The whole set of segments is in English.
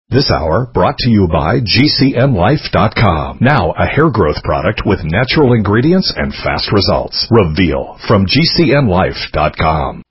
This hour brought to you by GCNLife.com. Now a hair growth product with natural ingredients and fast results. Reveal from GCNLife.com.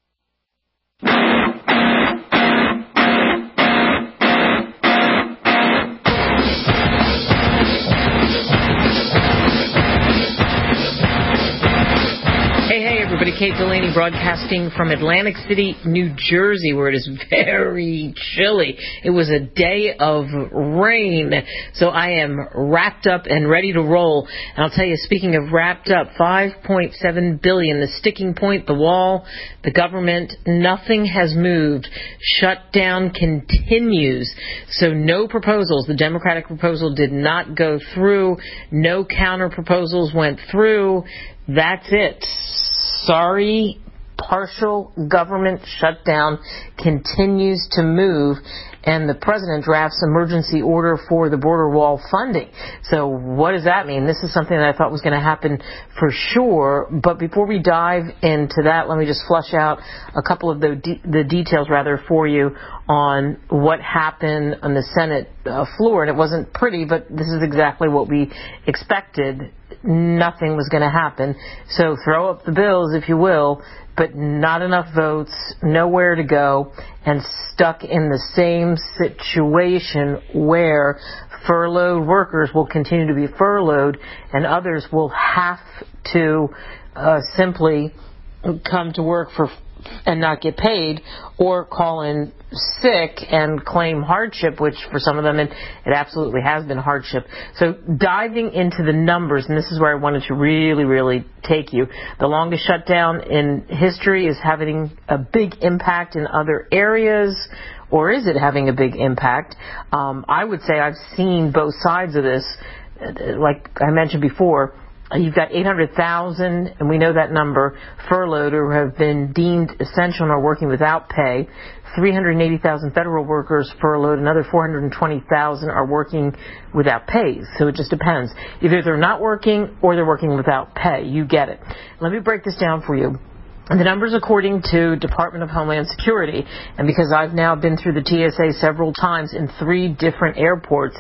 Kate Delaney broadcasting from Atlantic City, New Jersey, where it is very chilly. It was a day of rain, so I am wrapped up and ready to roll. And I'll tell you, speaking of wrapped up, $5.7 billion, the sticking point, the wall, the government, nothing has moved. Shutdown continues. So no proposals. The Democratic proposal did not go through. No counter proposals went through. That's it. Sorry, partial government shutdown continues to move, and the president drafts emergency order for the border wall funding. So what does that mean? This is something that I thought was going to happen for sure, but before we dive into that, let me just flush out a couple of the details for you on what happened on the Senate floor. And it wasn't pretty, but this is exactly what we expected. Nothing was going to happen. So throw up the bills, if you will, but not enough votes, nowhere to go, and stuck in the same situation where furloughed workers will continue to be furloughed and others will have to simply come to work and not get paid, or call in sick and claim hardship, which for some of them it absolutely has been hardship. So diving into the numbers, and this is where I wanted to really, really take you. The longest shutdown in history is having a big impact in other areas, or is it having a big impact? I would say I've seen both sides of this. Like I mentioned before, you've got 800,000, and we know that number, furloughed or have been deemed essential and are working without pay. 380,000 federal workers furloughed. Another 420,000 are working without pay. So it just depends. Either they're not working or they're working without pay. You get it. Let me break this down for you. And the numbers according to Department of Homeland Security, and because I've now been through the TSA several times in 3 different airports,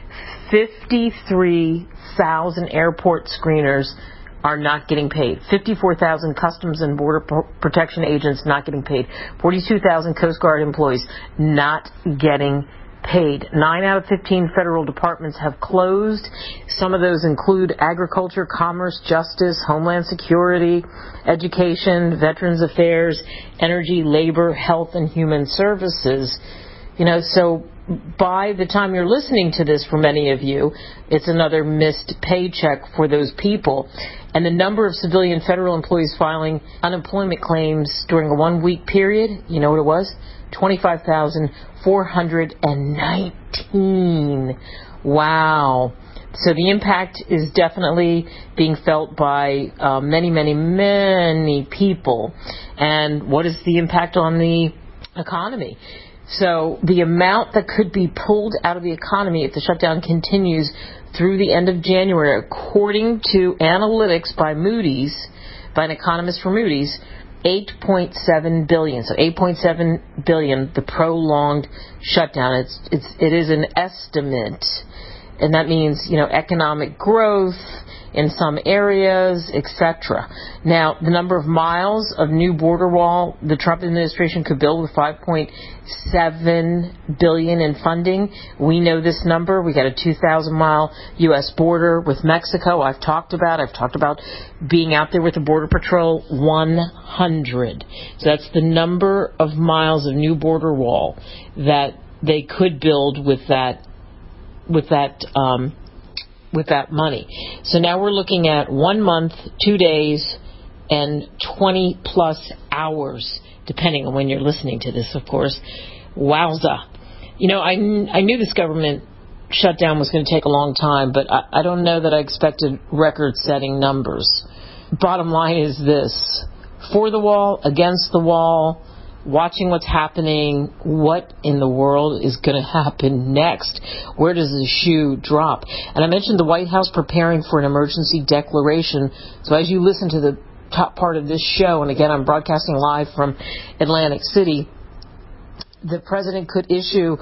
53,000 airport screeners are not getting paid. 54,000 Customs and Border Protection agents not getting paid. 42,000 Coast Guard employees not getting paid. 9 out of 15 federal departments have closed. Some of those include Agriculture, Commerce, Justice, Homeland Security, Education, Veterans Affairs, Energy, Labor, Health, and Human Services. So by the time you're listening to this, for many of you, it's another missed paycheck for those people. And the number of civilian federal employees filing unemployment claims during a 1-week period, you know what it was? 25,419. Wow. So the impact is definitely being felt by many, many, many people. And what is the impact on the economy? So the amount that could be pulled out of the economy if the shutdown continues through the end of January, according to analytics by Moody's, by an economist from Moody's, $8.7 billion. So $8.7 billion, the prolonged shutdown. It is an estimate, and that means, economic growth in some areas, etc. Now, the number of miles of new border wall the Trump administration could build with $5.7 billion in funding. We know this number. We got a 2,000-mile U.S. border with Mexico. I've talked about being out there with the Border Patrol, 100. So that's the number of miles of new border wall that they could build with that money. So now we're looking at 1 month, 2 days, and 20 plus hours, depending on when you're listening to this, of course. Wowza. I knew this government shutdown was going to take a long time, but I don't know that I expected record-setting numbers. Bottom line is this: for the wall, against the wall, watching what's happening, what in the world is going to happen next? Where does the shoe drop? And I mentioned the White House preparing for an emergency declaration. So as you listen to the top part of this show, and again, I'm broadcasting live from Atlantic City, the president could issue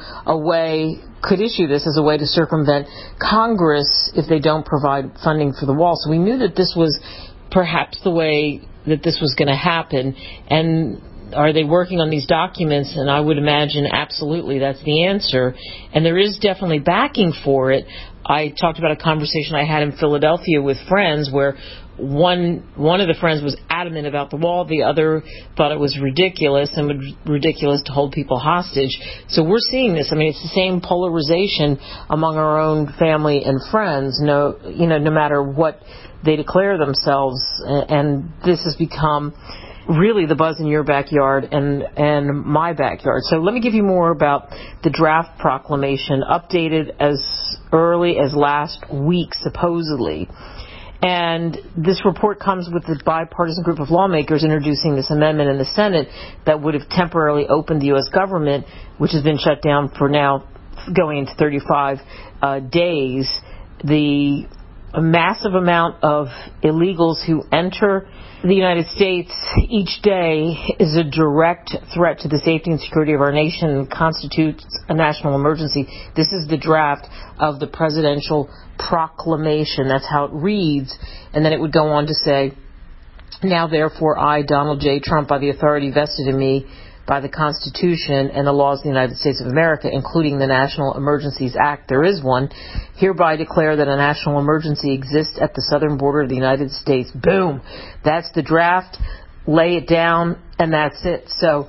this as a way to circumvent Congress if they don't provide funding for the wall. So we knew that this was perhaps the way that this was going to happen. And are they working on these documents? And I would imagine absolutely that's the answer. And there is definitely backing for it. I talked about a conversation I had in Philadelphia with friends where one of the friends was adamant about the wall. The other thought it was ridiculous ridiculous to hold people hostage. So we're seeing this. I mean, it's the same polarization among our own family and friends, no matter what they declare themselves. And this has become really the buzz in your backyard and my backyard. So let me give you more about the draft proclamation, updated as early as last week, supposedly. And this report comes with the bipartisan group of lawmakers introducing this amendment in the Senate that would have temporarily opened the U.S. government, which has been shut down for now going into 35 days. The massive amount of illegals who enter the United States each day is a direct threat to the safety and security of our nation and constitutes a national emergency. This is the draft of the presidential proclamation. That's how it reads. And then it would go on to say, now therefore I, Donald J. Trump, by the authority vested in me by the Constitution and the laws of the United States of America, including the National Emergencies Act, there is one, hereby declare that a national emergency exists at the southern border of the United States. Boom. That's the draft. Lay it down, and that's it. So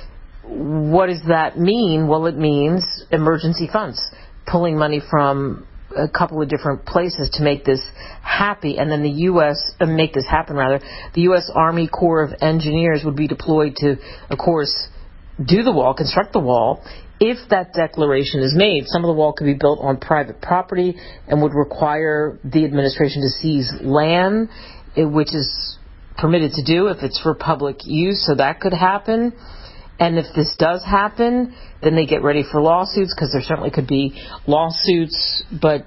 what does that mean? Well, it means emergency funds, pulling money from a couple of different places to make this happen, and then the U.S. The U.S. Army Corps of Engineers would be deployed to, of course, do the wall, construct the wall. If that declaration is made, some of the wall could be built on private property and would require the administration to seize land, which is permitted to do if it's for public use, so that could happen. And if this does happen, then they get ready for lawsuits, because there certainly could be lawsuits. But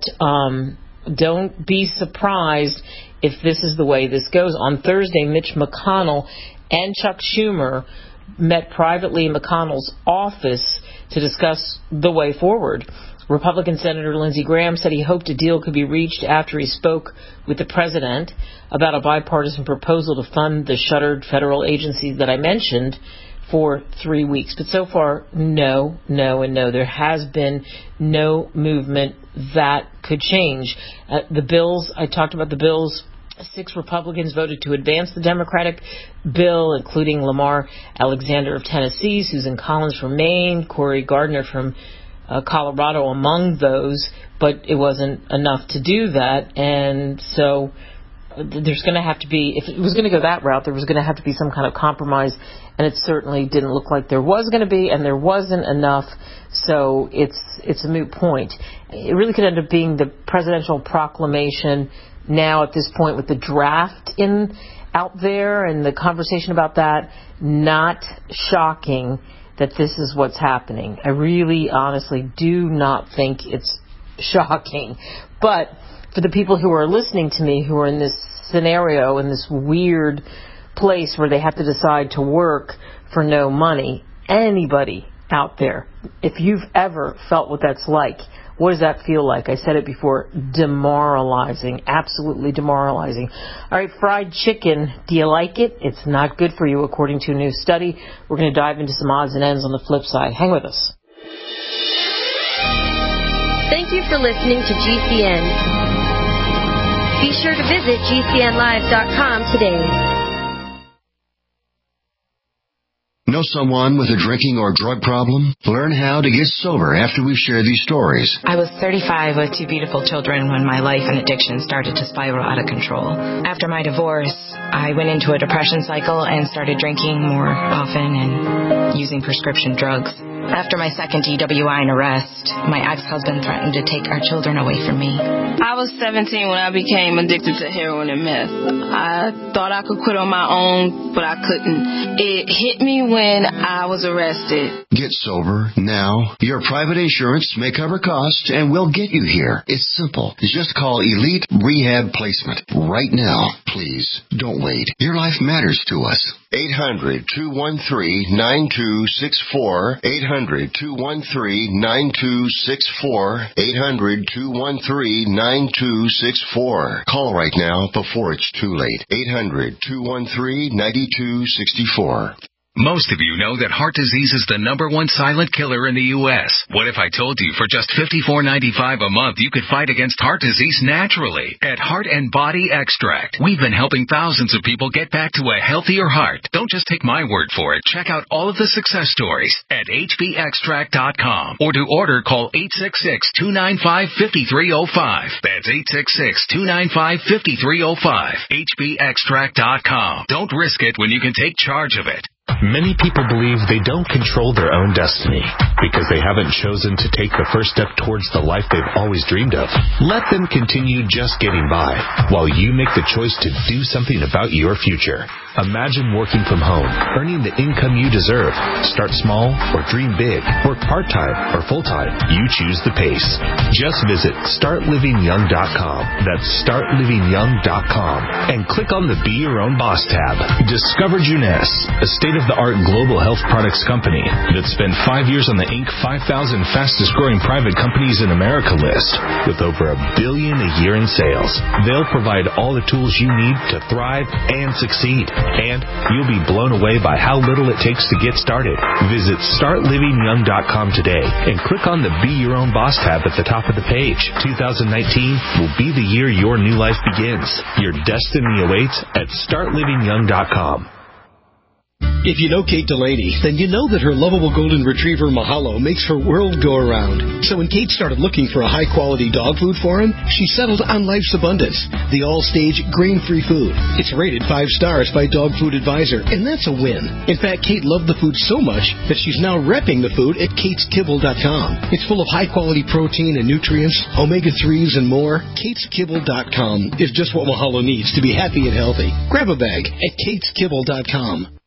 don't be surprised if this is the way this goes. On Thursday, Mitch McConnell and Chuck Schumer met privately in McConnell's office to discuss the way forward. Republican Senator Lindsey Graham said he hoped a deal could be reached after he spoke with the president about a bipartisan proposal to fund the shuttered federal agencies that I mentioned for 3 weeks. But so far, no, and no. There has been no movement that could change. The bills, I talked about the bills. 6 Republicans voted to advance the Democratic bill, including Lamar Alexander of Tennessee, Susan Collins from Maine, Cory Gardner from Colorado among those, but it wasn't enough to do that. And so there's going to have to be, if it was going to go that route, there was going to have to be some kind of compromise, and it certainly didn't look like there was going to be, and there wasn't enough, so it's a moot point. It really could end up being the presidential proclamation now at this point with the draft out there and the conversation about that. Not shocking that this is what's happening. I really honestly do not think it's shocking. But for the people who are listening to me who are in this scenario, in this weird place where they have to decide to work for no money, anybody out there, if you've ever felt what that's like, what does that feel like? I said it before, demoralizing, absolutely demoralizing. All right, fried chicken, do you like it? It's not good for you, according to a new study. We're going to dive into some odds and ends on the flip side. Hang with us. Thank you for listening to GCN. Be sure to visit GCNlive.com today. Know someone with a drinking or drug problem? Learn how to get sober after we share these stories. I was 35 with 2 beautiful children when my life and addiction started to spiral out of control. After my divorce, I went into a depression cycle and started drinking more often and using prescription drugs. After my second DWI and arrest, my ex-husband threatened to take our children away from me. I was 17 when I became addicted to heroin and meth. I thought I could quit on my own, but I couldn't. It hit me when I was arrested. Get sober now. Your private insurance may cover costs and we'll get you here. It's simple. Just call Elite Rehab Placement right now. Please, don't wait. Your life matters to us. 800-213-9264. 800-213-9264. 800-213-9264. Call right now before it's too late. 800-213-9264. Most of you know that heart disease is the #1 silent killer in the U.S. What if I told you for just $54.95 a month you could fight against heart disease naturally at Heart and Body Extract? We've been helping thousands of people get back to a healthier heart. Don't just take my word for it. Check out all of the success stories at hbextract.com, or to order, call 866-295-5305. That's 866-295-5305. hbextract.com. Don't risk it when you can take charge of it. Many people believe they don't control their own destiny because they haven't chosen to take the first step towards the life they've always dreamed of. Let them continue just getting by while you make the choice to do something about your future. Imagine working from home, earning the income you deserve. Start small or dream big. Work part-time or full-time. You choose the pace. Just visit StartLivingYoung.com. That's StartLivingYoung.com. And click on the Be Your Own Boss tab. Discover Juness, a state-of-the-art global health products company that spent 5 years on the Inc. 5,000 fastest-growing private companies in America list with over $1 billion a year in sales. They'll provide all the tools you need to thrive and succeed. And you'll be blown away by how little it takes to get started. Visit StartLivingYoung.com today and click on the Be Your Own Boss tab at the top of the page. 2019 will be the year your new life begins. Your destiny awaits at StartLivingYoung.com. If you know Kate Delaney, then you know that her lovable golden retriever, Mahalo, makes her world go around. So when Kate started looking for a high-quality dog food for him, she settled on Life's Abundance, the all-stage, grain-free food. It's rated 5 stars by Dog Food Advisor, and that's a win. In fact, Kate loved the food so much that she's now repping the food at KatesKibble.com. It's full of high-quality protein and nutrients, omega-3s, and more. KatesKibble.com is just what Mahalo needs to be happy and healthy. Grab a bag at KatesKibble.com.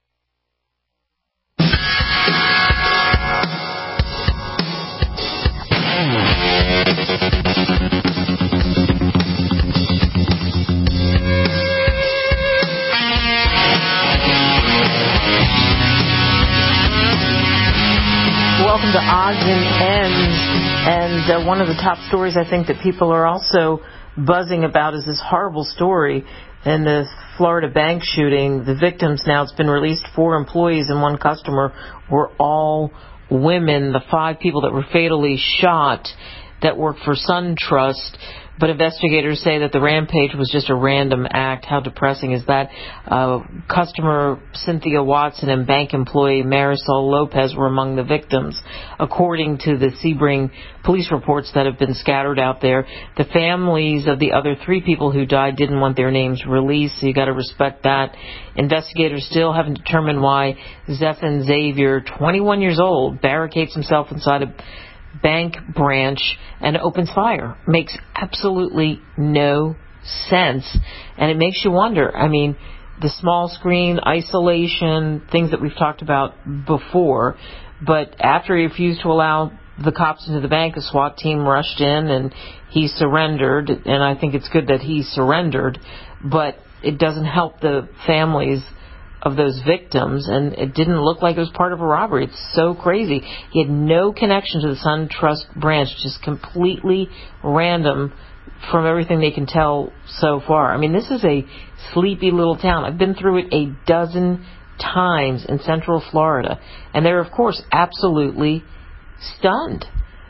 Welcome to Odds and Ends, and one of the top stories I think that people are also buzzing about is this horrible story in the Florida bank shooting. The victims, now it's been released, 4 employees and 1 customer, were all women. The 5 people that were fatally shot that work for SunTrust, but investigators say that the rampage was just a random act. How depressing is that? Customer Cynthia Watson and bank employee Marisol Lopez were among the victims, according to the Sebring police reports that have been scattered out there. The families of the other 3 people who died didn't want their names released, so you got to respect that. Investigators still haven't determined why Zephan Xavier, 21 years old, barricades himself inside a bank branch and opens fire. Makes absolutely no sense, and it makes you wonder. I mean, the small screen, isolation, things that we've talked about before, but after he refused to allow the cops into the bank, a SWAT team rushed in and he surrendered, and I think it's good that he surrendered, but it doesn't help the families of those victims, and it didn't look like it was part of a robbery. It's so crazy. He had no connection to the SunTrust branch, just completely random from everything they can tell so far. I mean, this is a sleepy little town. I've been through it a dozen times in Central Florida, and they're, of course, absolutely stunned.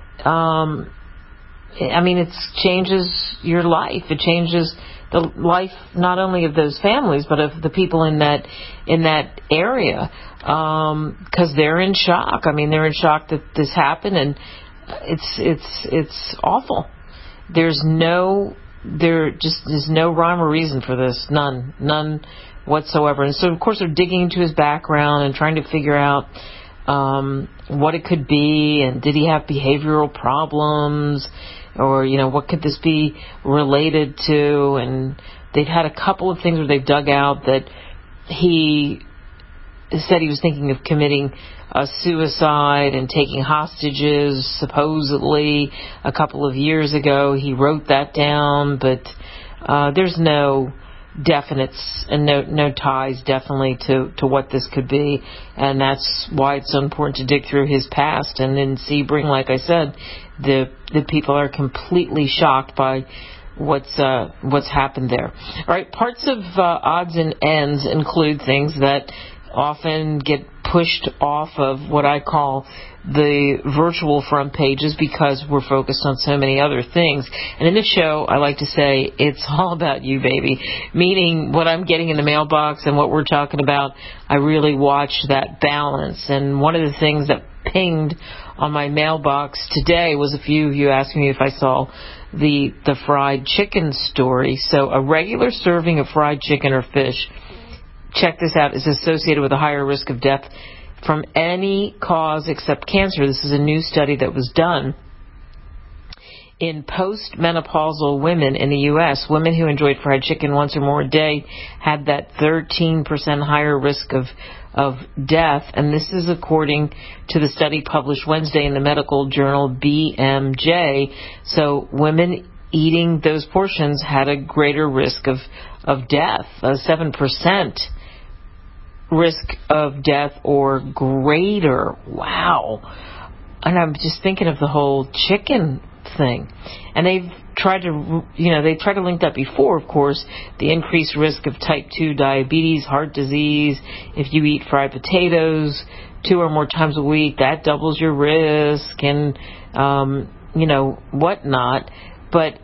I mean, it changes your life. It changes the life not only of those families but of the people in that area, because they're in shock. I mean, they're in shock that this happened, and it's awful. There's no rhyme or reason for this. None whatsoever. And so, of course, they're digging into his background and trying to figure out what it could be, and did he have behavioral problems, or, what could this be related to? And they've had a couple of things where they've dug out that he said he was thinking of committing a suicide and taking hostages, supposedly, a couple of years ago. He wrote that down, but there's no definites and no ties definitely to what this could be, and that's why it's so important to dig through his past. And in Sebring, like I said, the people are completely shocked by what's happened there. All right, parts of odds and ends include things that often get pushed off of what I call the virtual front pages because we're focused on so many other things. And in this show, I like to say it's all about you, baby, meaning what I'm getting in the mailbox and what we're talking about, I really watch that balance. And one of the things that pinged on my mailbox today was a few of you asking me if I saw the fried chicken story. So a regular serving of fried chicken or fish, check this out, is associated with a higher risk of death from any cause except cancer. This is a new study that was done in postmenopausal women in the U.S. Women who enjoyed fried chicken once or more a day had that 13% higher risk of death, and this is according to the study published Wednesday in the medical journal BMJ. So women eating those portions had a greater risk of death, a 7% risk of death or greater. Wow. And I'm just thinking of the whole chicken thing. And they've tried to link that before, of course, the increased risk of type 2 diabetes, heart disease. If you eat fried potatoes 2 or more times a week, that doubles your risk and, whatnot. But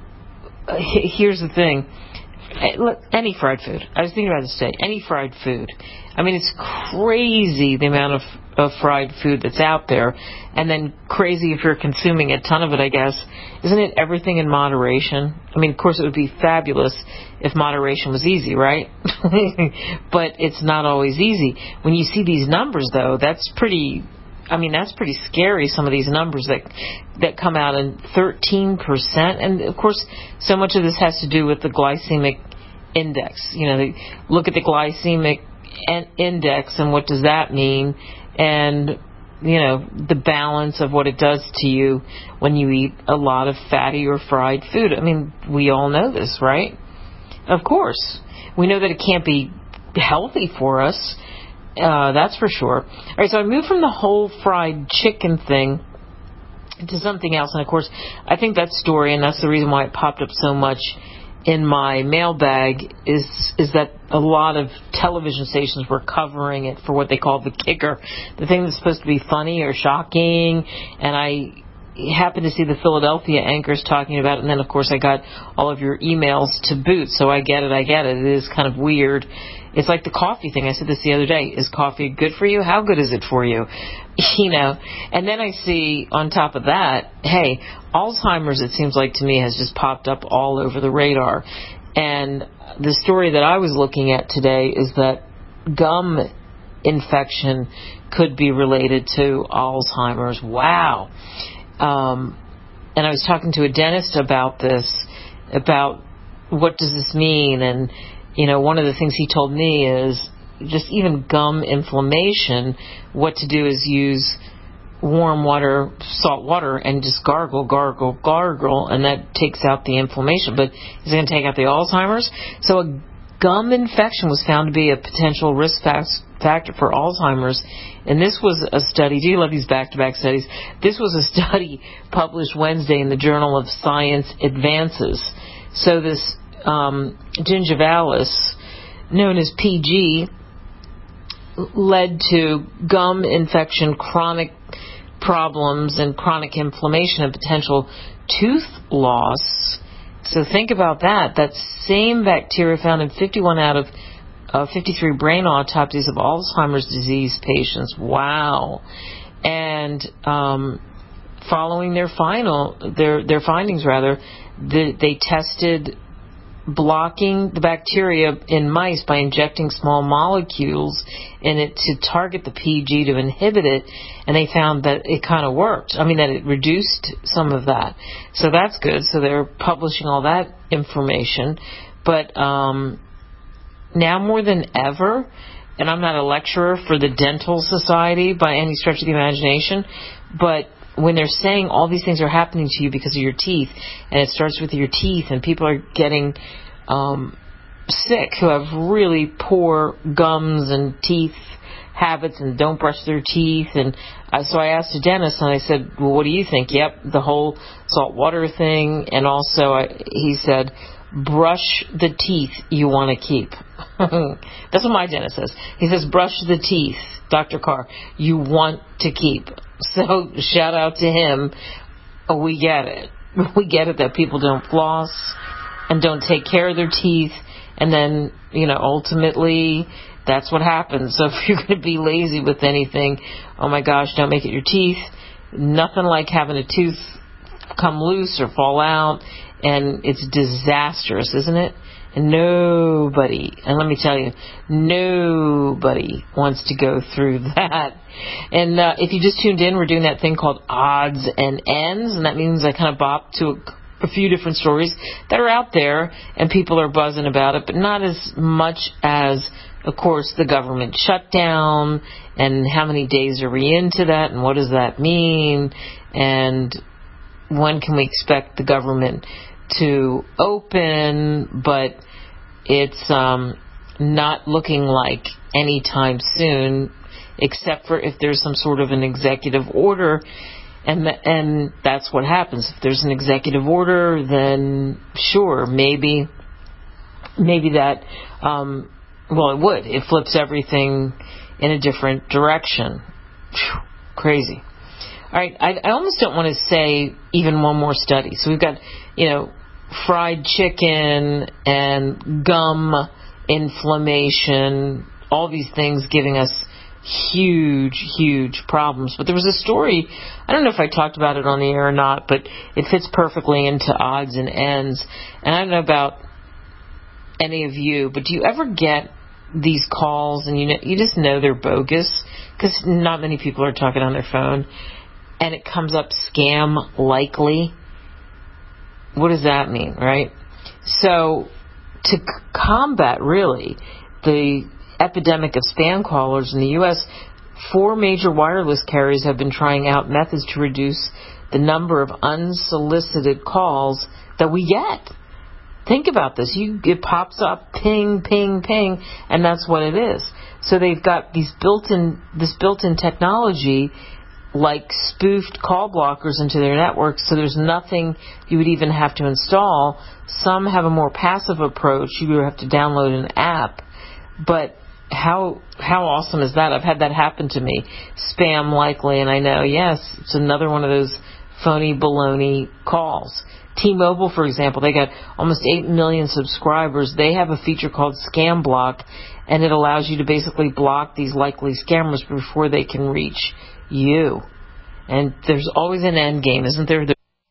here's the thing. Look, any fried food. I was thinking about this today. Any fried food. I mean, it's crazy the amount of fried food that's out there. And then crazy if you're consuming a ton of it, I guess. Isn't it everything in moderation? I mean, of course, it would be fabulous if moderation was easy, right? But it's not always easy. When you see these numbers, though, that's pretty scary, some of these numbers that come out in 13%. And, of course, so much of this has to do with the glycemic index. They look at the glycemic index and what does that mean, and, the balance of what it does to you when you eat a lot of fatty or fried food. I mean, we all know this, right? Of course. We know that it can't be healthy for us. That's for sure. All right, so I moved from the whole fried chicken thing to something else. And, of course, I think that story, and that's the reason why it popped up so much in my mailbag, is that a lot of television stations were covering it for what they call the kicker, the thing that's supposed to be funny or shocking. And I happened to see the Philadelphia anchors talking about it. And then, of course, I got all of your emails to boot. So I get it. It is kind of weird. It's like the coffee thing. I said this the other day. Is coffee good for you? How good is it for you? And then I see on top of that, hey, Alzheimer's, it seems like to me, has just popped up all over the radar. And the story that I was looking at today is that gum infection could be related to Alzheimer's. Wow. And I was talking to a dentist about this, about what does this mean, and one of the things he told me is just even gum inflammation, what to do is use warm water, salt water, and just gargle, and that takes out the inflammation. But is it going to take out the Alzheimer's? So a gum infection was found to be a potential risk factor for Alzheimer's. And this was a study. Do you love these back-to-back studies? This was a study published Wednesday in the Journal of Science Advances. So this gingivalis, known as PG, led to gum infection, chronic problems, and chronic inflammation and potential tooth loss. So think about that. That same bacteria found in 51 out of 53 brain autopsies of Alzheimer's disease patients. Wow. And following their findings, they tested blocking the bacteria in mice by injecting small molecules in it to target the PG to inhibit it, and they found that it kind of worked. I mean, that it reduced some of that. So that's good. So they're publishing all that information. But now more than ever, and I'm not a lecturer for the Dental Society by any stretch of the imagination, but when they're saying all these things are happening to you because of your teeth, and it starts with your teeth, and people are getting sick, who have really poor gums and teeth habits and don't brush their teeth. And so I asked a dentist, and I said, well, what do you think? Yep, the whole salt water thing. And also he said, brush the teeth you want to keep. That's what my dentist says. He says, brush the teeth, Dr. Carr, you want to keep. So shout out to him. We get it. We get it that people don't floss and don't take care of their teeth. And then, ultimately, that's what happens. So if you're going to be lazy with anything, oh my gosh, don't make it your teeth. Nothing like having a tooth come loose or fall out. And it's disastrous, isn't it? And nobody, and let me tell you, nobody wants to go through that. And if you just tuned in, we're doing that thing called Odds and Ends, and that means I kind of bop to a few different stories that are out there, and people are buzzing about it, but not as much as, of course, the government shutdown, and how many days are we into that, and what does that mean, and when can we expect the government to open, but it's not looking like anytime soon, except for if there's some sort of an executive order, and that's what happens. If there's an executive order, then sure, maybe that, it would. It flips everything in a different direction. Whew, crazy. All right, I almost don't want to say even one more study. So we've got, fried chicken and gum inflammation, all these things giving us huge, huge problems. But there was a story, I don't know if I talked about it on the air or not, but it fits perfectly into Odds and Ends. And I don't know about any of you, but do you ever get these calls and you just know they're bogus? Because not many people are talking on their phone. And it comes up scam likely. What does that mean, right? So to combat, really, the epidemic of spam callers in the U.S., 4 major wireless carriers have been trying out methods to reduce the number of unsolicited calls that we get. Think about this. It pops up, ping, ping, ping, and that's what it is. So they've got this built-in technology like spoofed call blockers into their networks, so there's nothing you would even have to install. Some have a more passive approach. You have to download an app. But how awesome is that? I've had that happen to me. Spam likely, and I know, yes, it's another one of those phony baloney calls. T-Mobile, for example, they got almost 8 million subscribers. They have a feature called Scam Block, and it allows you to basically block these likely scammers before they can reach you. And there's always an end game, isn't there?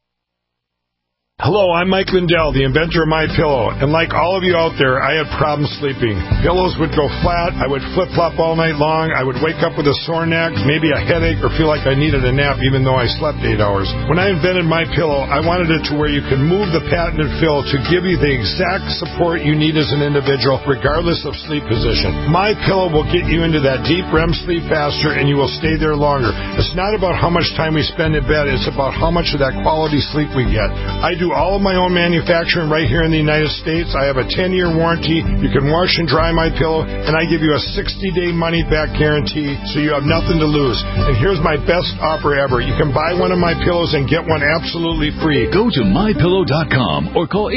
Hello, I'm Mike Lindell, the inventor of MyPillow, and like all of you out there, I had problems sleeping. Pillows would go flat, I would flip-flop all night long, I would wake up with a sore neck, maybe a headache, or feel like I needed a nap even though I slept 8 hours. When I invented MyPillow, I wanted it to where you can move the patented fill to give you the exact support you need as an individual, regardless of sleep position. MyPillow will get you into that deep REM sleep faster, and you will stay there longer. It's not about how much time we spend in bed, it's about how much of that quality sleep we get. I do all of my own manufacturing right here in the United States. I have a 10-year warranty. You can wash and dry my pillow, and I give you a 60-day money-back guarantee, so you have nothing to lose. And here's my best offer ever. You can buy one of my pillows and get one absolutely free. Go to MyPillow.com or call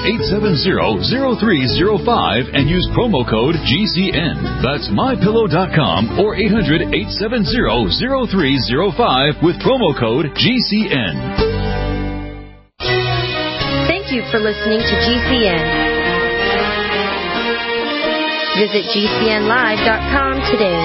800-870-0305 and use promo code GCN. That's MyPillow.com or 800-870-0305 with promo code GCN. Thank you for listening to GCN. Visit GCNlive.com today.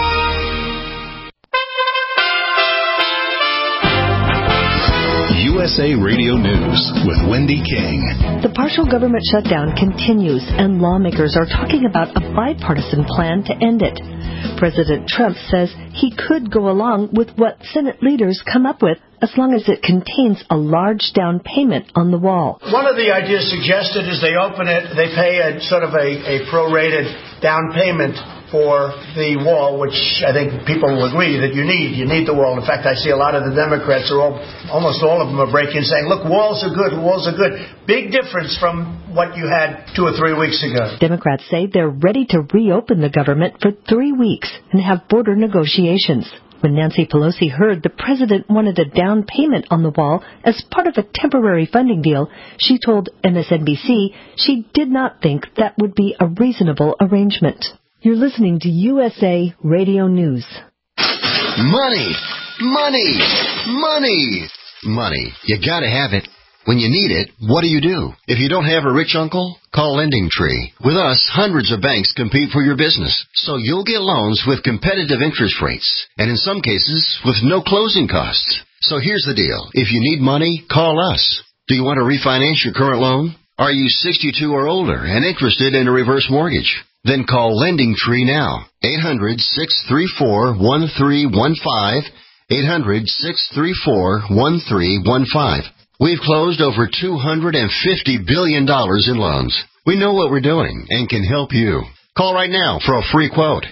USA Radio News with Wendy King. The partial government shutdown continues, and lawmakers are talking about a bipartisan plan to end it. President Trump says he could go along with what Senate leaders come up with as long as it contains a large down payment on the wall. One of the ideas suggested is they open it, they pay a sort of a prorated down payment for the wall, which I think people will agree that you need. You need the wall. In fact, I see a lot of the Democrats, almost all of them are breaking, saying, look, walls are good, walls are good. Big difference from what you had 2 or 3 weeks ago. Democrats say they're ready to reopen the government for 3 weeks and have border negotiations. When Nancy Pelosi heard the president wanted a down payment on the wall as part of a temporary funding deal, she told MSNBC she did not think that would be a reasonable arrangement. You're listening to USA Radio News. Money! Money! Money! Money. You gotta have it. When you need it, what do? If you don't have a rich uncle, call LendingTree. With us, hundreds of banks compete for your business, so you'll get loans with competitive interest rates, and in some cases, with no closing costs. So here's the deal. If you need money, call us. Do you want to refinance your current loan? Are you 62 or older and interested in a reverse mortgage? Then call LendingTree now. 800-634-1315. 800-634-1315. We've closed over $250 billion in loans. We know what we're doing and can help you. Call right now for a free quote.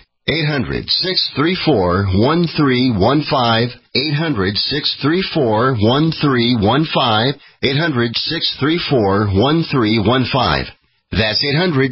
800-634-1315. 800-634-1315. 800-634-1315. That's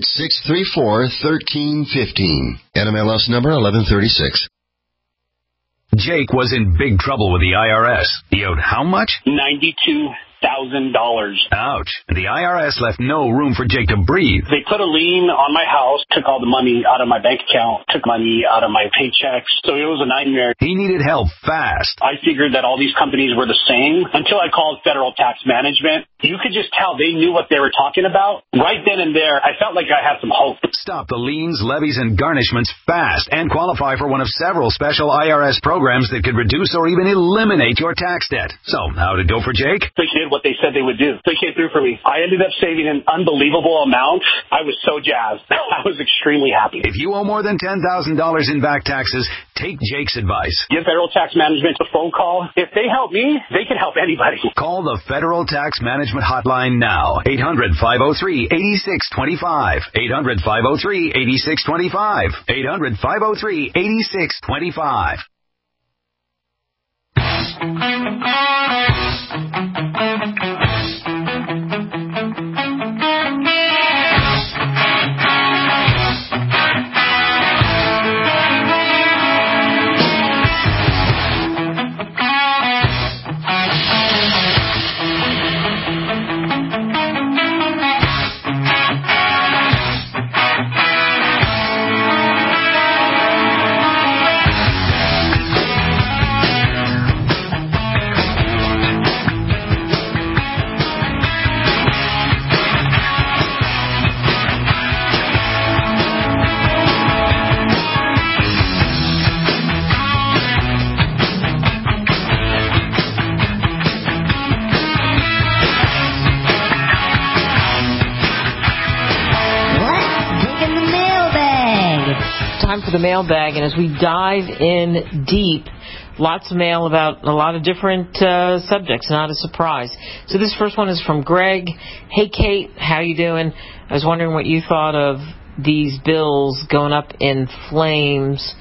800-634-1315. NMLS number 1136. Jake was in big trouble with the IRS. He owed how much? $92,000. Ouch. The IRS left no room for Jake to breathe. They put a lien on my house, took all the money out of my bank account, took money out of my paychecks. So it was a nightmare. He needed help fast. I figured that all these companies were the same until I called Federal Tax Management. You could just tell they knew what they were talking about. Right then and there, I felt like I had some hope. Stop the liens, levies, and garnishments fast and qualify for one of several special IRS programs that could reduce or even eliminate your tax debt. So, how'd it go for Jake? They did what they said they would do. They came through for me. I ended up saving an unbelievable amount. I was so jazzed. I was extremely happy. If you owe more than $10,000 in back taxes, take Jake's advice. Give Federal Tax Management a phone call. If they help me, they can help anybody. Call the Federal Tax Management Hotline now. 800-503-8625. 800-503-8625. 800-503-8625. The mailbag, and as we dive in deep, lots of mail about a lot of different subjects, not a surprise. So this first one is from Greg. Hey Kate, how you doing? I was wondering what you thought of these bills going up in flames.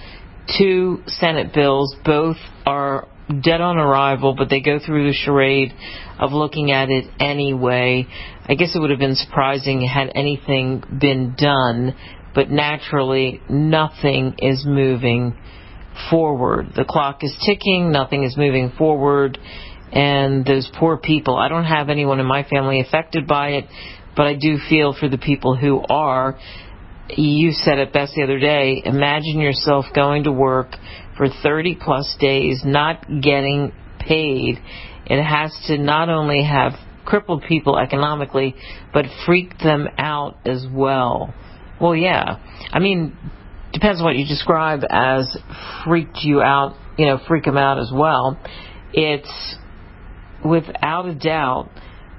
2 Senate bills, both are dead on arrival, but they go through the charade of looking at it anyway. I guess it would have been surprising had anything been done, but naturally, nothing is moving forward. The clock is ticking, nothing is moving forward, and those poor people, I don't have anyone in my family affected by it, but I do feel for the people who are. You said it best the other day, imagine yourself going to work for 30-plus days, not getting paid. It has to not only have crippled people economically, but freak them out as well. Well, yeah. I mean, depends on what you describe as freaked you out, freak them out as well. It's, without a doubt,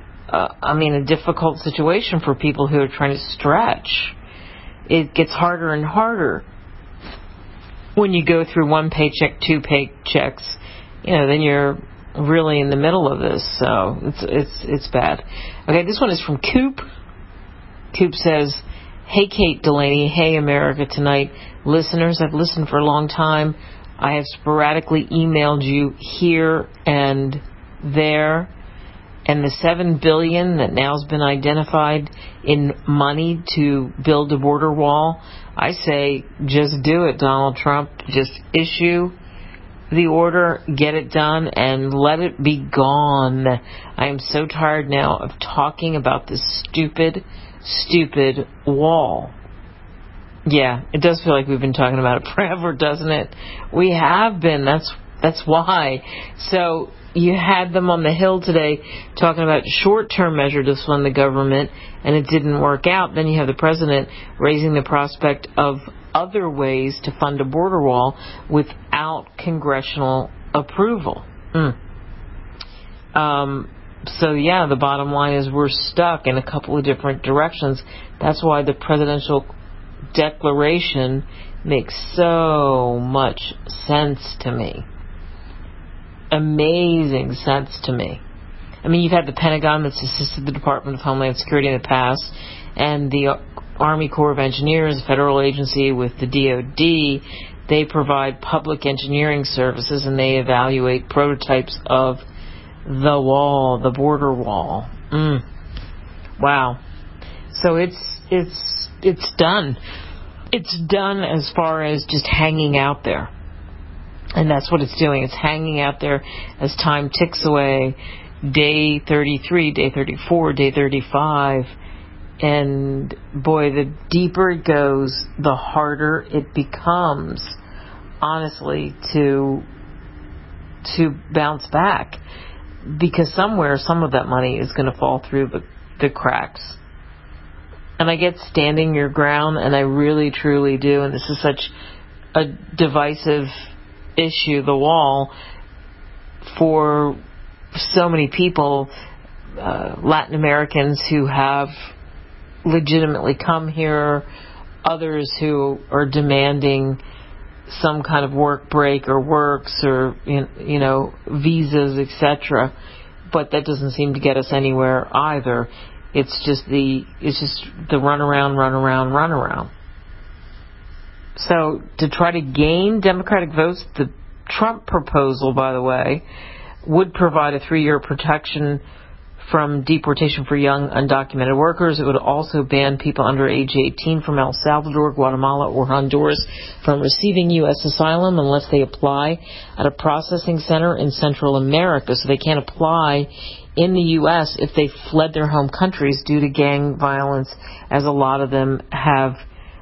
a difficult situation for people who are trying to stretch. It gets harder and harder when you go through 1 paycheck, 2 paychecks. Then you're really in the middle of this, so it's bad. Okay, this one is from Coop. Coop says, Hey, Kate Delaney. Hey, America Tonight. Listeners, I've listened for a long time. I have sporadically emailed you here and there. And the $7 billion that now has been identified in money to build a border wall, I say just do it, Donald Trump. Just issue the order, get it done, and let it be gone. I am so tired now of talking about this stupid wall. Yeah, it does feel like we've been talking about it forever, doesn't it? We have been. That's why. So you had them on the Hill today talking about short-term measure to fund the government, and it didn't work out. Then you have the president raising the prospect of other ways to fund a border wall without congressional approval. So, yeah, the bottom line is we're stuck in a couple of different directions. That's why the presidential declaration makes so much sense to me. Amazing sense to me. I mean, you've had the Pentagon that's assisted the Department of Homeland Security in the past, and the Army Corps of Engineers, a federal agency with the DOD. They provide public engineering services, and they evaluate prototypes of the wall, the border wall. Wow. So it's done. It's done as far as just hanging out there. And that's what it's doing. It's hanging out there as time ticks away. Day 33, day 34, day 35. And boy, the deeper it goes, the harder it becomes, honestly, to bounce back. Because somewhere, some of that money is going to fall through the cracks. And I get standing your ground, and I really, truly do. And this is such a divisive issue, the wall, for so many people, Latin Americans who have legitimately come here, others who are demanding some kind of work break or works or, visas, etc. But that doesn't seem to get us anywhere either. It's just the runaround. So to try to gain Democratic votes, the Trump proposal, by the way, would provide a 3-year protection from deportation for young undocumented workers. It would also ban people under age 18 from El Salvador, Guatemala, or Honduras from receiving U.S. asylum unless they apply at a processing center in Central America. So they can't apply in the U.S. if they fled their home countries due to gang violence, as a lot of them have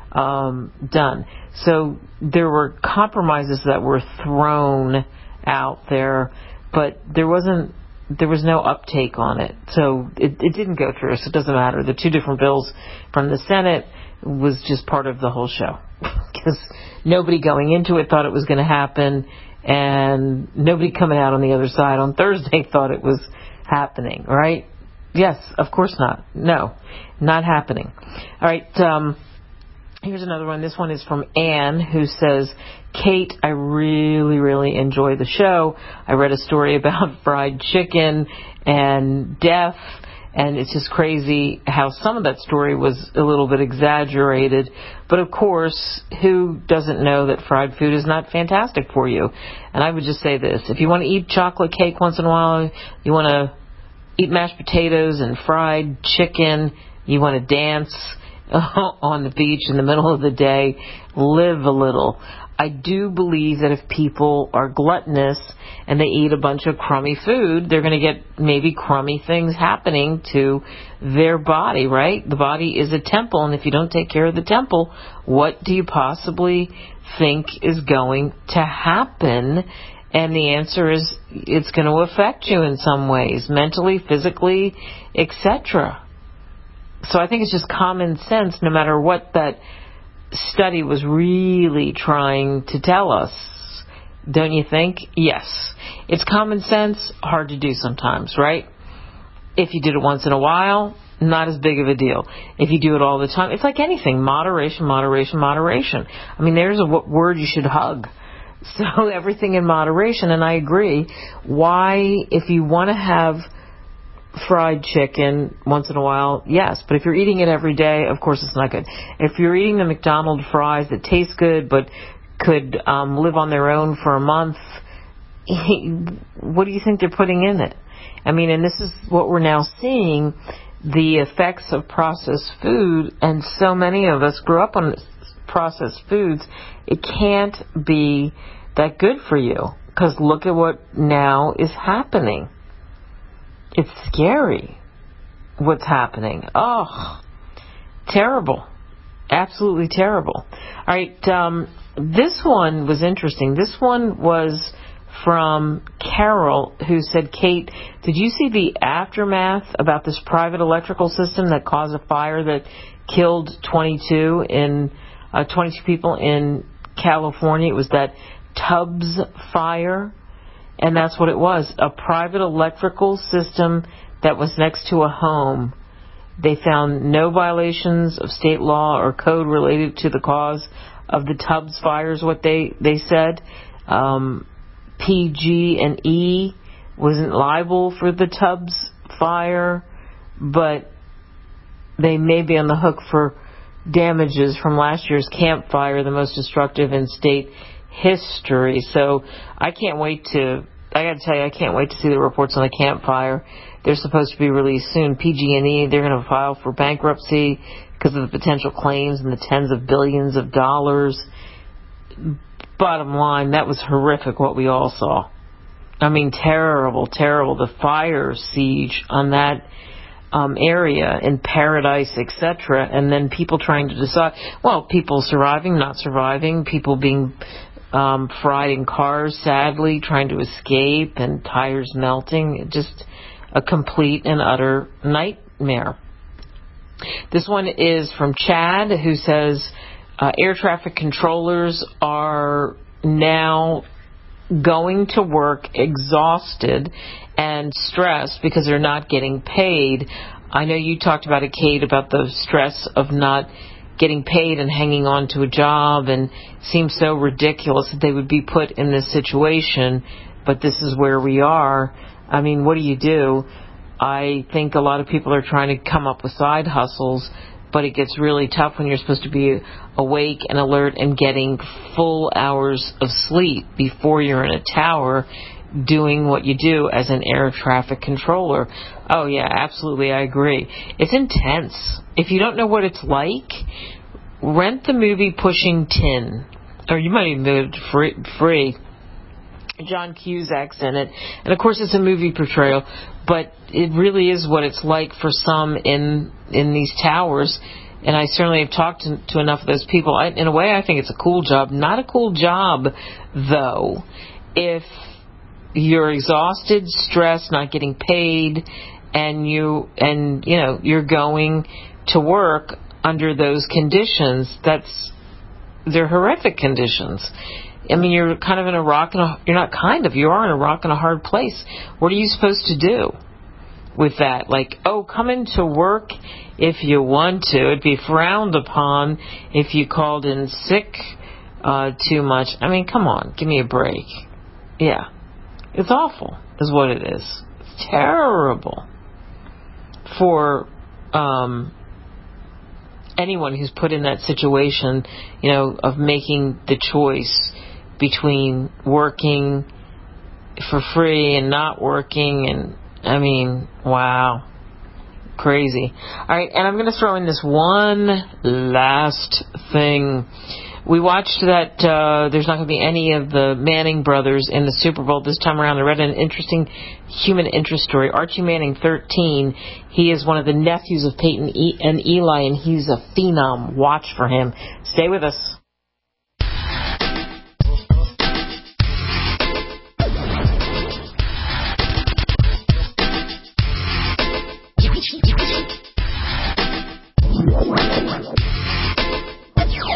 done. So there were compromises that were thrown out there, but there was no uptake on it. So it didn't go through, so it doesn't matter. The 2 different bills from the Senate was just part of the whole show. Because nobody going into it thought it was going to happen, and nobody coming out on the other side on Thursday thought it was happening, right? Yes, of course not. No, not happening. All right, here's another one. This one is from Anne, who says, Kate, I really, really enjoy the show. I read a story about fried chicken and death, and it's just crazy how some of that story was a little bit exaggerated. But, of course, who doesn't know that fried food is not fantastic for you? And I would just say this. If you want to eat chocolate cake once in a while, you want to eat mashed potatoes and fried chicken, you want to dance on the beach in the middle of the day, live a little. I do believe that if people are gluttonous and they eat a bunch of crummy food, they're going to get maybe crummy things happening to their body, right? The body is a temple, and if you don't take care of the temple, what do you possibly think is going to happen? And the answer is it's going to affect you in some ways, mentally, physically, etc. So I think it's just common sense, no matter what that study was really trying to tell us. Don't you think? Yes. It's common sense, hard to do sometimes, right? If you did it once in a while, not as big of a deal. If you do it all the time, it's like anything. Moderation. I mean, there's a word you should hug. So everything in moderation, and I agree. Why, if you want to have fried chicken once in a while, yes. But if you're eating it every day, of course it's not good. If you're eating the McDonald's fries that taste good but could live on their own for a month, what do you think they're putting in it? I mean, and this is what we're now seeing, the effects of processed food, and so many of us grew up on processed foods. It can't be that good for you, because look at what now is happening. It's scary what's happening. Oh, terrible. Absolutely terrible. All right, this one was interesting. This one was from Carol, who said, Kate, did you see the aftermath about this private electrical system that caused a fire that killed 22 people in California? It was that Tubbs fire, and that's what it was, a private electrical system that was next to a home. They found no violations of state law or code related to the cause of the Tubbs fires, what they said. PG&E wasn't liable for the Tubbs fire, but they may be on the hook for damages from last year's Camp Fire, the most destructive in state history. So I got to tell you, I can't wait to see the reports on the Camp Fire. They're supposed to be released soon. PG&E, they're going to file for bankruptcy because of the potential claims and the tens of billions of dollars. Bottom line, that was horrific what we all saw. I mean, terrible, terrible. The fire siege on that area in Paradise, etc., and then people trying to decide, well, people surviving, not surviving, people being fried in cars, sadly, trying to escape, and tires melting. Just a complete and utter nightmare. This one is from Chad, who says, air traffic controllers are now going to work exhausted and stressed because they're not getting paid. I know you talked about it, Kate, about the stress of not getting paid and hanging on to a job, and it seems so ridiculous that they would be put in this situation, but this is where we are. I mean, what do? I think a lot of people are trying to come up with side hustles, but it gets really tough when you're supposed to be awake and alert and getting full hours of sleep before you're in a tower doing what you do as an air traffic controller. Oh, yeah, absolutely, I agree. It's intense. If you don't know what it's like, rent the movie Pushing Tin, or you might even do it free. John Cusack's in it, and of course it's a movie portrayal, but it really is what it's like for some in these towers, and I certainly have talked to enough of those people. In a way, I think it's a cool job. Not a cool job, though, if you're exhausted, stressed, not getting paid, and you're going to work under those conditions. They're horrific conditions. I mean, you're kind of in a rock and you are in a rock and a hard place. What are you supposed to do with that? Like, come into work if you want to. It'd be frowned upon if you called in sick too much. I mean, come on, give me a break. Yeah. It's awful, is what it is. It's terrible for anyone who's put in that situation, of making the choice between working for free and not working. And I mean, wow, crazy. All right, and I'm going to throw in this one last thing. We watched that there's not going to be any of the Manning brothers in the Super Bowl this time around. I read an interesting human interest story. Archie Manning, 13, he is one of the nephews of Peyton and Eli, and he's a phenom. Watch for him. Stay with us.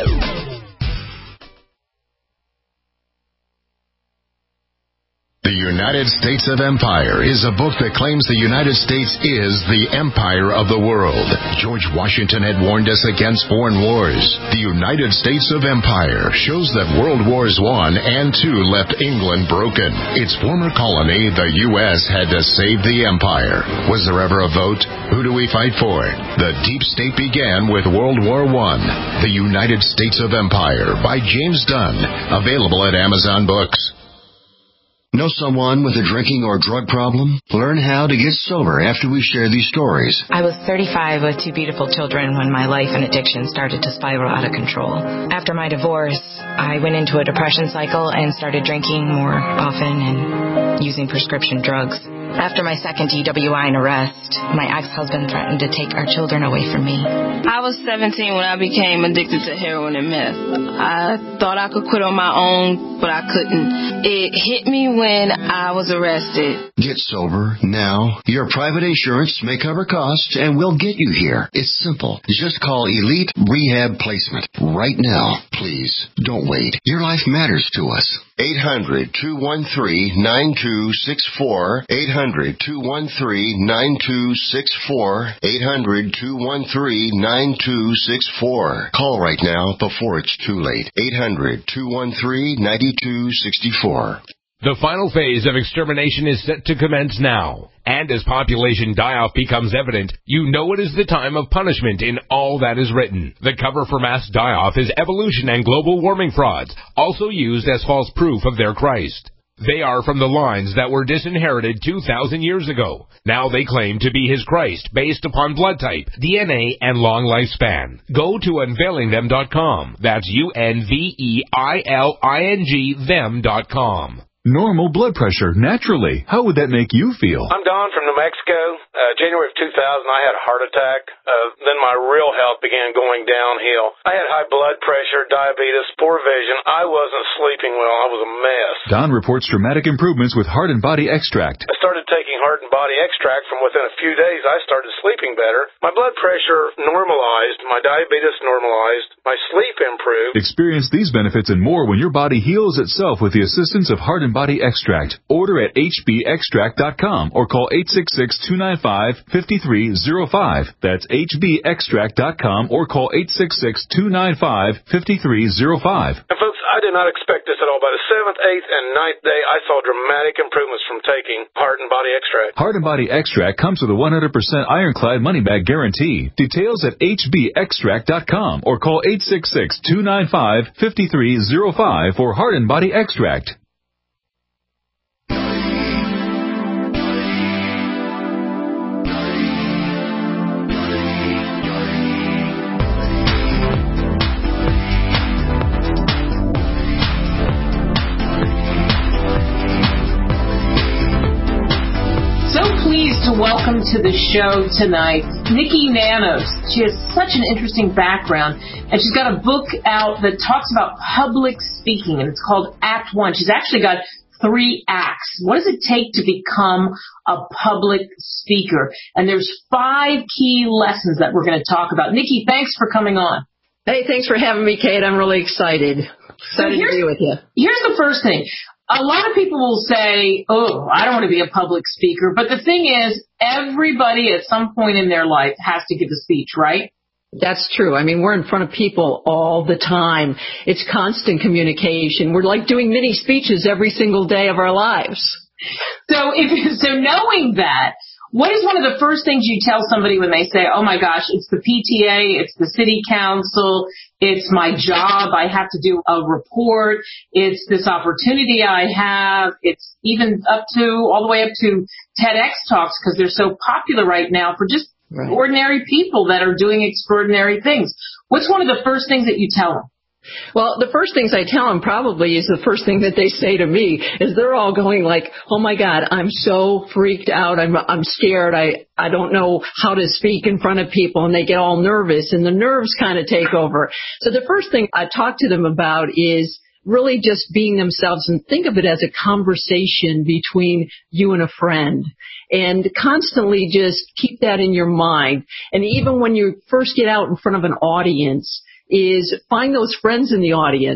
The United States of Empire is a book that claims the United States is the empire of the world. George Washington had warned us against foreign wars. The United States of Empire shows that World Wars I and II left England broken. Its former colony, the U.S., had to save the empire. Was there ever a vote? Who do we fight for? The Deep State began with World War I. The United States of Empire by James Dunn. Available at Amazon Books. Know someone with a drinking or drug problem? Learn how to get sober after we share these stories. I was 35 with 2 beautiful children when my life and addiction started to spiral out of control. After my divorce, I went into a depression cycle and started drinking more often and using prescription drugs. After my second DWI and arrest, my ex-husband threatened to take our children away from me. I was 17 when I became addicted to heroin and meth. I thought I could quit on my own, but I couldn't. It hit me when I was arrested. Get sober now. Your private insurance may cover costs and we'll get you here. It's simple. Just call Elite Rehab Placement right now. Please, don't wait. Your life matters to us. 800-213-9264. 800-213-9264. 800-213-9264. Call right now before it's too late. 800-213-9264. The final phase of extermination is set to commence now. And as population die-off becomes evident, you know it is the time of punishment in all that is written. The cover for mass die-off is evolution and global warming frauds, also used as false proof of their Christ. They are from the lines that were disinherited 2,000 years ago. Now they claim to be his Christ based upon blood type, DNA, and long lifespan. Go to unveilingthem.com. That's UNVEILING them.com. Normal blood pressure, naturally. How would that make you feel? I'm Don from New Mexico. January of 2000, I had a heart attack. Then my real health began going downhill. I had high blood pressure, diabetes, poor vision. I wasn't sleeping well. I was a mess. Don reports dramatic improvements with Heart and Body Extract. I started taking Heart and Body Extract. From within a few days, I started sleeping better. My blood pressure normalized. My diabetes normalized. My sleep improved. Experience these benefits and more when your body heals itself with the assistance of Heart and Body Extract. Order at hbextract.com or call 866-295-5305. That's hbextract.com or call 866-295-5305. And folks, I did not expect this at all. By the 7th, 8th, and 9th day, I saw dramatic improvements from taking Heart and Body Extract. Heart and Body Extract comes with a 100% ironclad money-back guarantee. Details at hbextract.com or call 866-295-5305 for Heart and Body Extract. To welcome to the show tonight, Nikki Nanos. She has such an interesting background, and she's got a book out that talks about public speaking, and it's called Act One. She's actually got 3 acts. What does it take to become a public speaker? And there's 5 key lessons that we're going to talk about. Nikki, thanks for coming on. Hey, thanks for having me, Kate. I'm really excited. Excited to be with you. Here's the first thing. A lot of people will say, oh, I don't want to be a public speaker. But the thing is, everybody at some point in their life has to give a speech, right? That's true. I mean, we're in front of people all the time. It's constant communication. We're like doing mini speeches every single day of our lives. So knowing that, what is one of the first things you tell somebody when they say, oh, my gosh, it's the PTA, it's the city council, it's my job, I have to do a report, it's this opportunity I have, it's even all the way up to TEDx talks because they're so popular right now for just ordinary people that are doing extraordinary things. What's one of the first things that you tell them? Well, the first things I tell them probably is the first thing that they say to me is they're all going like, oh, my God, I'm so freaked out. I'm scared. I don't know how to speak in front of people. And they get all nervous and the nerves kind of take over. So the first thing I talk to them about is really just being themselves and think of it as a conversation between you and a friend. And constantly just keep that in your mind. And even when you first get out in front of an audience, is find those friends in the audience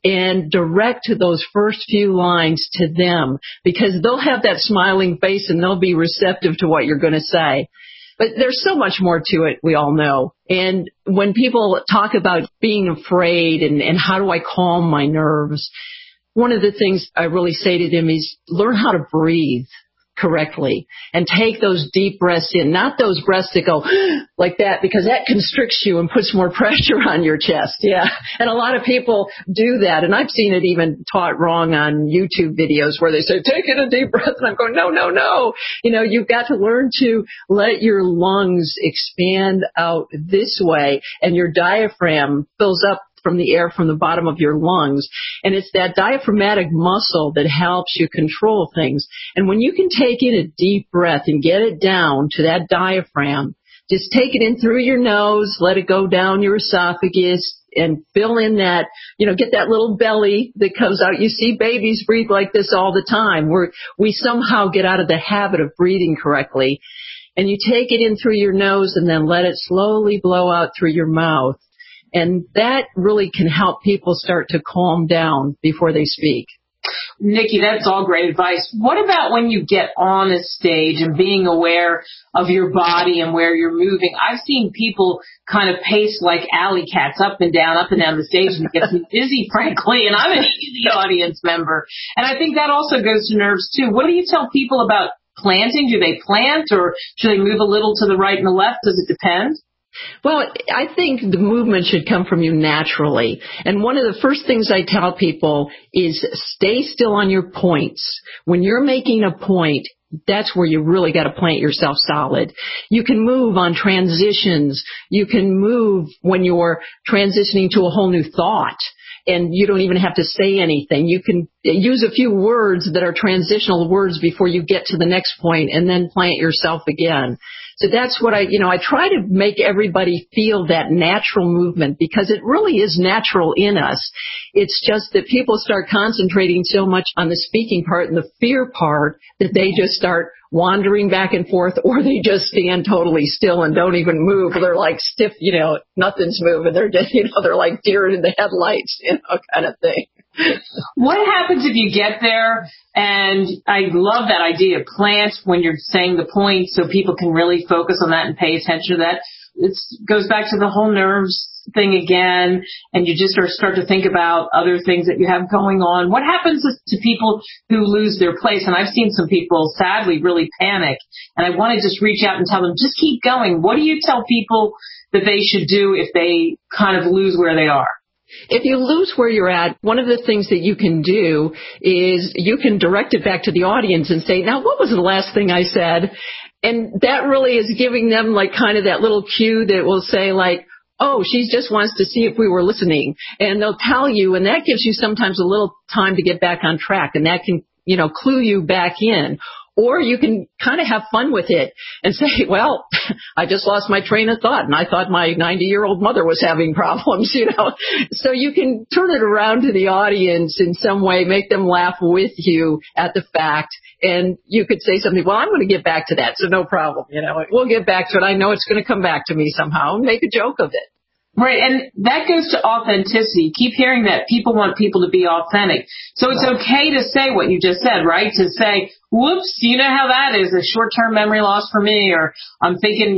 and direct those first few lines to them, because they'll have that smiling face and they'll be receptive to what you're going to say. But there's so much more to it, we all know. And when people talk about being afraid and how do I calm my nerves, one of the things I really say to them is learn how to breathe correctly and take those deep breaths in, not those breaths that go like that, because that constricts you and puts more pressure on your chest. Yeah. And a lot of people do that. And I've seen it even taught wrong on YouTube videos where they say, take in a deep breath. And I'm going, no. You've got to learn to let your lungs expand out this way, and your diaphragm fills up from the air from the bottom of your lungs. And it's that diaphragmatic muscle that helps you control things. And when you can take in a deep breath and get it down to that diaphragm, just take it in through your nose, let it go down your esophagus, and fill in that, get that little belly that comes out. You see babies breathe like this all the time, where we somehow get out of the habit of breathing correctly. And you take it in through your nose and then let it slowly blow out through your mouth. And that really can help people start to calm down before they speak. Nikki, that's all great advice. What about when you get on a stage and being aware of your body and where you're moving? I've seen people kind of pace like alley cats up and down the stage, and it gets me dizzy, frankly, and I'm an easy audience member. And I think that also goes to nerves, too. What do you tell people about planting? Do they plant, or should they move a little to the right and the left? Does it depend? Well, I think the movement should come from you naturally. And one of the first things I tell people is stay still on your points. When you're making a point, that's where you really got to plant yourself solid. You can move on transitions. You can move when you're transitioning to a whole new thought. And you don't even have to say anything. You can use a few words that are transitional words before you get to the next point, and then plant yourself again. So that's what I try to make everybody feel that natural movement, because it really is natural in us. It's just that people start concentrating so much on the speaking part and the fear part that they just start wandering back and forth, or they just stand totally still and don't even move. They're like stiff, nothing's moving. They're just, they're like deer in the headlights, kind of thing. What happens if you get there? And I love that idea, plant when you're saying the point so people can really focus on that and pay attention to that. It goes back to the whole nerves thing again, and you just start to think about other things that you have going on. What happens to people who lose their place? And I've seen some people sadly really panic, and I want to just reach out and tell them, just keep going. What do you tell people that they should do if they kind of lose where they are? If you lose where you're at, one of the things that you can do is you can direct it back to the audience and say, now, what was the last thing I said? And that really is giving them like kind of that little cue that will say like, oh, she just wants to see if we were listening. And they'll tell you, and that gives you sometimes a little time to get back on track, and that can, clue you back in. Or you can kind of have fun with it and say, well, I just lost my train of thought, and I thought my 90-year-old mother was having problems, So you can turn it around to the audience in some way, make them laugh with you at the fact, and you could say something, well, I'm going to get back to that, so no problem, We'll get back to it. I know it's going to come back to me somehow, and make a joke of it. Right, and that goes to authenticity. Keep hearing that people want people to be authentic. So it's okay to say what you just said, right? To say, whoops, you know how that is, a short-term memory loss for me, or I'm thinking,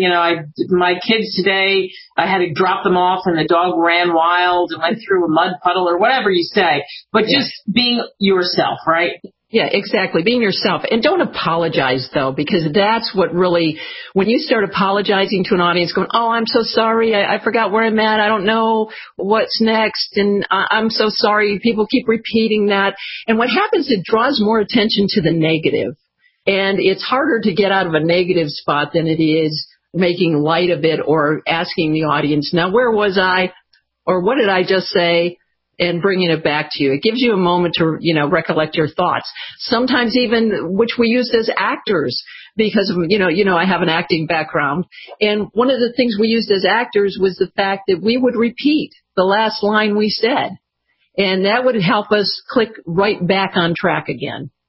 my kids today, I had to drop them off and the dog ran wild and went through a mud puddle, or whatever you say. But just being yourself, right? Yeah, exactly. Being yourself. And don't apologize, though, because that's what really, when you start apologizing to an audience going, oh, I'm so sorry, I forgot where I'm at, I don't know what's next, and I'm so sorry, people keep repeating that. And what happens, it draws more attention to the negative. And it's harder to get out of a negative spot than it is making light of it or asking the audience, now, where was I? Or what did I just say? And bringing it back to you. It gives you a moment to, recollect your thoughts. Sometimes even, which we use as actors, because, I have an acting background. And one of the things we used as actors was the fact that we would repeat the last line we said. And that would help us click right back on track again.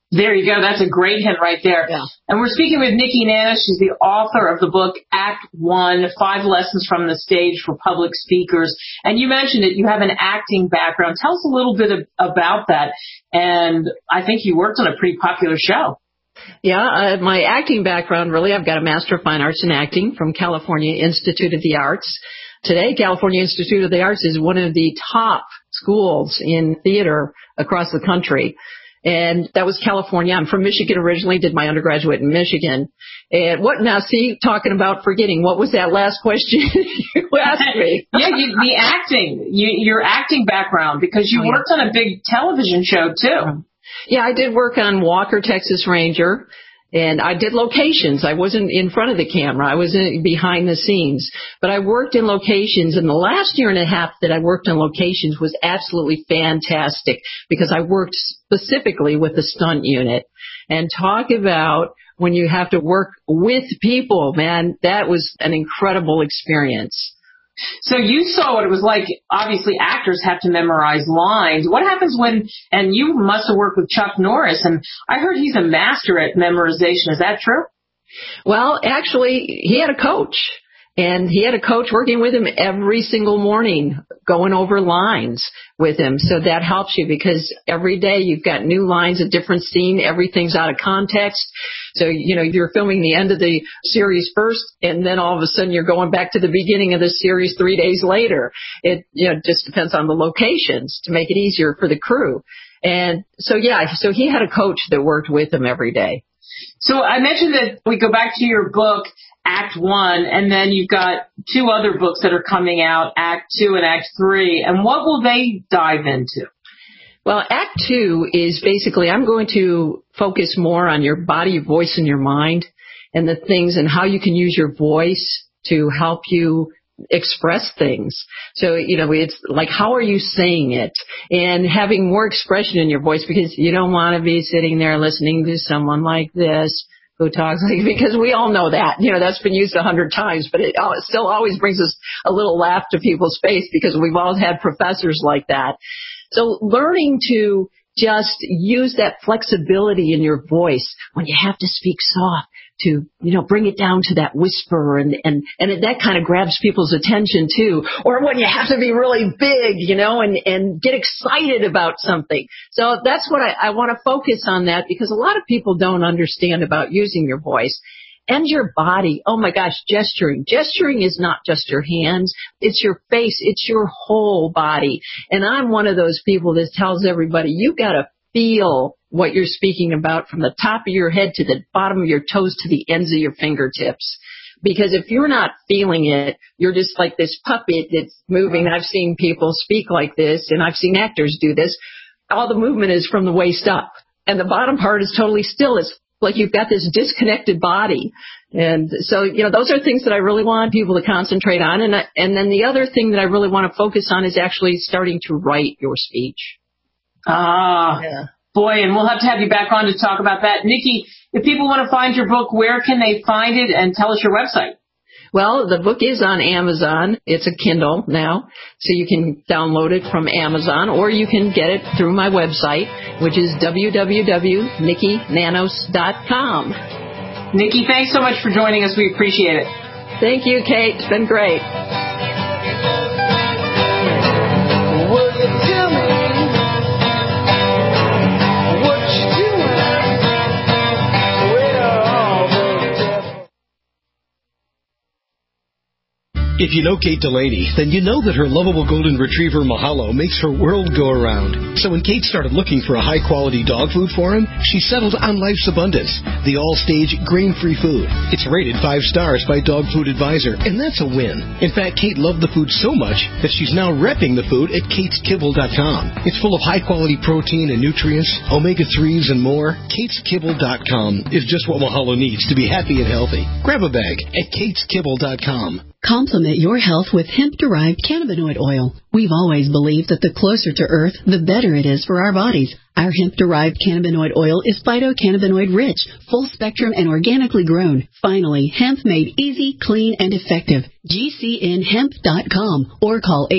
There you go. That's a great hint right there. Yeah. And we're speaking with Nikki Nana. She's the author of the book Act 1, 5 Lessons from the Stage for Public Speakers. And you mentioned it. You have an acting background. Tell us a little bit about that. And I think you worked on a pretty popular show. Yeah, my acting background, really, I've got a Master of Fine Arts in Acting from California Institute of the Arts. Today, California Institute of the Arts is one of the top schools in theater across the country. And that was California. I'm from Michigan originally, did my undergraduate in Michigan. And talking about forgetting, what was that last question you asked me? Yeah, the acting, your acting background, because you worked on a big television show, too. Yeah, I did work on Walker, Texas Ranger, and I did locations. I wasn't in front of the camera. I was behind the scenes. But I worked in locations, and the last year and a half that I worked in locations was absolutely fantastic because I worked specifically with the stunt unit. And talk about when you have to work with people, man, that was an incredible experience. So you saw what it was like. Obviously, actors have to memorize lines. What happens and you must have worked with Chuck Norris, and I heard he's a master at memorization. Is that true? Well, actually, he had a coach. And he had a coach working with him every single morning, going over lines with him. So that helps you because every day you've got new lines, a different scene, everything's out of context. So, you're filming the end of the series first, and then all of a sudden you're going back to the beginning of the series 3 days later. It, just depends on the locations to make it easier for the crew. And so he had a coach that worked with him every day. So I mentioned that we go back to your book, Act 1, and then you've got 2 other books that are coming out, Act 2 and Act 3. And what will they dive into? Well, Act 2 is basically, I'm going to focus more on your body, your voice, and your mind, and the things and how you can use your voice to help you express things. So, it's like, how are you saying it? And having more expression in your voice, because you don't want to be sitting there listening to someone like this who talks like, because we all know that, that's been used 100 times, but it still always brings us a little laugh to people's face because we've all had professors like that. So learning to just use that flexibility in your voice when you have to speak soft to, bring it down to that whisper and that kind of grabs people's attention too. Or when you have to be really big, and get excited about something. So that's what I want to focus on that because a lot of people don't understand about using your voice and your body. Oh my gosh, gesturing. Gesturing is not just your hands. It's your face. It's your whole body. And I'm one of those people that tells everybody, you got to feel what you're speaking about from the top of your head to the bottom of your toes to the ends of your fingertips. Because if you're not feeling it, you're just like this puppet that's moving. I've seen people speak like this, and I've seen actors do this. All the movement is from the waist up, and the bottom part is totally still. It's like you've got this disconnected body. And so, those are things that I really want people to concentrate on. And then the other thing that I really want to focus on is actually starting to write your speech. Yeah. Boy, and we'll have to have you back on to talk about that. Nikki, if people want to find your book, where can they find it? And tell us your website. Well, the book is on Amazon. It's a Kindle now, so you can download it from Amazon, or you can get it through my website, which is www.nikkinanos.com. Nikki, thanks so much for joining us. We appreciate it. Thank you, Kate. It's been great. If you know Kate Delaney, then you know that her lovable golden retriever Mahalo makes her world go around. So when Kate started looking for a high-quality dog food for him, she settled on Life's Abundance, the all-stage grain-free food. It's rated 5 stars by Dog Food Advisor, and that's a win. In fact, Kate loved the food so much that she's now repping the food at KatesKibble.com. It's full of high-quality protein and nutrients, omega-3s, and more. KatesKibble.com is just what Mahalo needs to be happy and healthy. Grab a bag at KatesKibble.com. Complement your health with hemp-derived cannabinoid oil. We've always believed that the closer to Earth, the better it is for our bodies. Our hemp-derived cannabinoid oil is phytocannabinoid rich, full spectrum, and organically grown. Finally, hemp made easy, clean, and effective. GCNhemp.com or call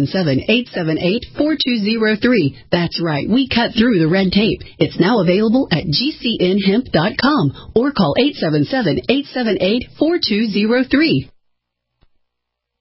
877-878-4203. That's right, we cut through the red tape. It's now available at GCNhemp.com or call 877-878-4203.